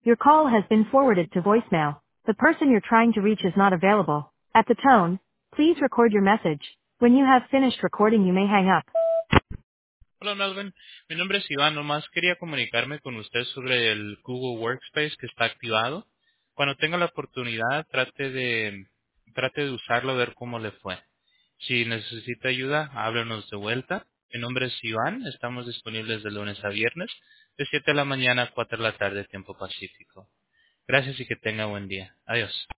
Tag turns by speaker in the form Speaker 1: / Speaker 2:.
Speaker 1: Your call has been forwarded to voicemail. The person you're trying to reach is not available. At the tone, please record your message. When you have finished recording, you may hang up.
Speaker 2: Hola Melvin, mi nombre es Iván, nomás quería comunicarme con usted sobre el Google Workspace que está activado. Cuando tenga la oportunidad, trate de usarlo, a ver cómo le fue. Si necesita ayuda, háblenos de vuelta. Mi nombre es Iván, estamos disponibles de lunes a viernes, de 7 de la mañana a 4 de la tarde, tiempo pacífico. Gracias y que tenga buen día. Adiós.